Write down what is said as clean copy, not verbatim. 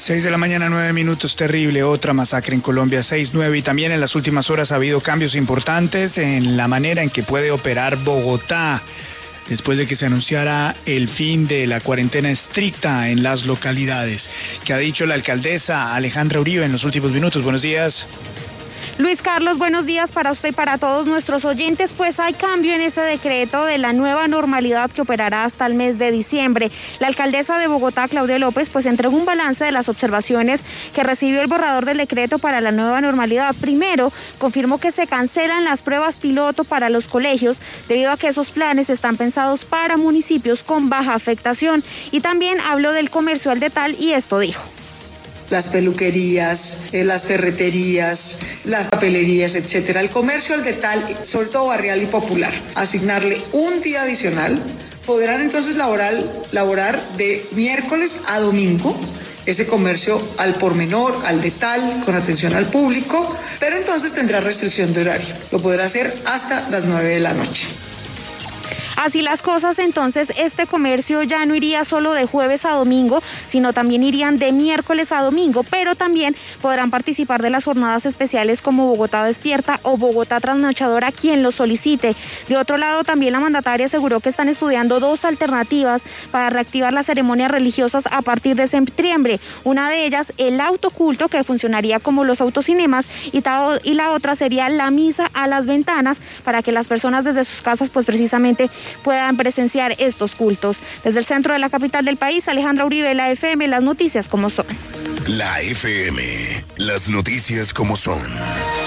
6 de la mañana, 9 minutos, terrible, otra masacre en Colombia, 6-9, y también en las últimas horas ha habido cambios importantes en la manera en que puede operar Bogotá, después de que se anunciara el fin de la cuarentena estricta en las localidades. ¿Qué ha dicho la alcaldesa Alejandra Uribe en los últimos minutos? Buenos días. Luis Carlos, buenos días para usted y para todos nuestros oyentes. Pues hay cambio en ese decreto de la nueva normalidad que operará hasta el mes de diciembre. La alcaldesa de Bogotá, Claudia López, pues entregó un balance de las observaciones que recibió el borrador del decreto para la nueva normalidad. Primero, confirmó que se cancelan las pruebas piloto para los colegios debido a que esos planes están pensados para municipios con baja afectación. Y también habló del comercio al detalle y esto dijo. Las peluquerías, las ferreterías, las papelerías, etcétera. El comercio al detalle, sobre todo barrial y popular, asignarle un día adicional, podrán entonces laborar de miércoles a domingo, ese comercio al por menor, al detalle, con atención al público, pero entonces tendrá restricción de horario. Lo podrá hacer hasta las 9 de la noche. Así las cosas, entonces, este comercio ya no iría solo de jueves a domingo, sino también irían de miércoles a domingo, pero también podrán participar de las jornadas especiales como Bogotá Despierta o Bogotá Trasnochadora, quien lo solicite. De otro lado, también la mandataria aseguró que están estudiando dos alternativas para reactivar las ceremonias religiosas a partir de septiembre. Una de ellas, el autoculto, que funcionaría como los autocinemas, y la otra sería la misa a las ventanas, para que las personas desde sus casas, pues precisamente, puedan presenciar estos cultos. Desde el centro de la capital del país, Alejandra Uribe, la FM, las noticias como son. La FM, las noticias como son.